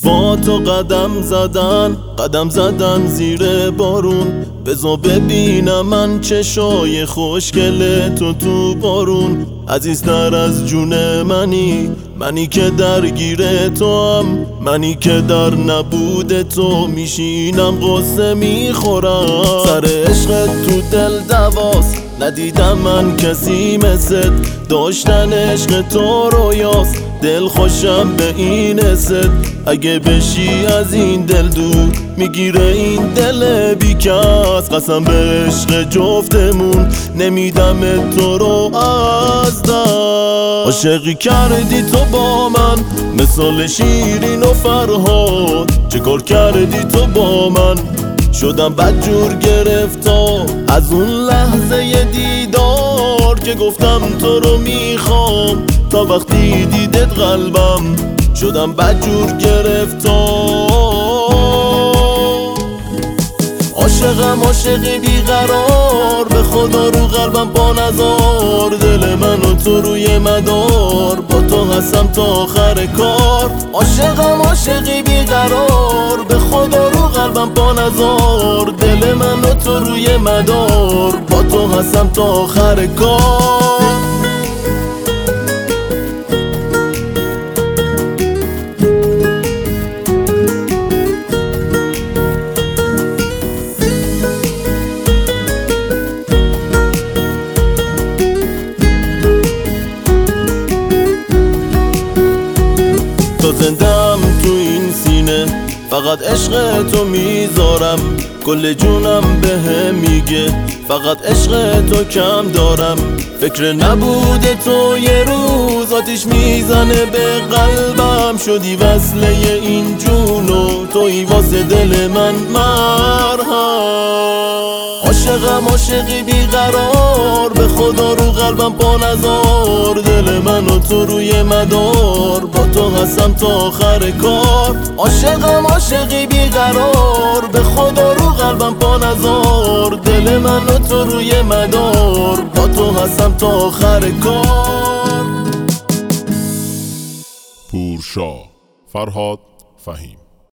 با تو قدم زدن زیر بارون. بذار ببینم من چشای خوشگل تو بارون. عزیزتر از جون منی که درگیر تو هم، منی که در نبود تو میشینم قصه میخورم. سر عشقت تو دل دواست، ندیدم من کسی مثل داشتن عشق تو رویاست. دل خوشم به این حست، اگه بشی از این دل دور میگیره این دل بیکس. قسم به عشق جفتمون نمیدم تو رو از دست. عاشقی کردی تو با من مثال شیرین و فرهاد. چه کار کردی تو با من شدم بدجور گرفتا. از اون لحظه دیدار که گفتم تو رو میخوام، تا وقتی دیدت قلبم شدم بدجور گرفتا. عاشقم عاشقی بیقرار، به خدا رو قلبم پا نذار. دل من و تو روی مدار، با تو هستم تا آخر کار. عاشقم عاشقی بیقرار، به خدا رو قلبم پا نذار. دل من و تو روی مدار، با تو هستم تا آخر کار. زندم تو این سینه، فقط عشق تو میذارم. کل جونم بهم میگه فقط عشق تو کم دارم. فکر نبود تو یه روز آتیش میزنه به قلبم. شدی وصله این جون و توی واسه دل من مرهم. عاشقم عاشقی بیقرار، به خدا رو قلبم پا نذار. دل من و تو روی مدار، با تو هستم تا آخر کار. عاشقم عاشقی بیقرار، به خدا رو قلبم پا نذار. دل من و تو روی مدار، با تو هستم تا آخر کار. پورشا، فرهاد فهیم.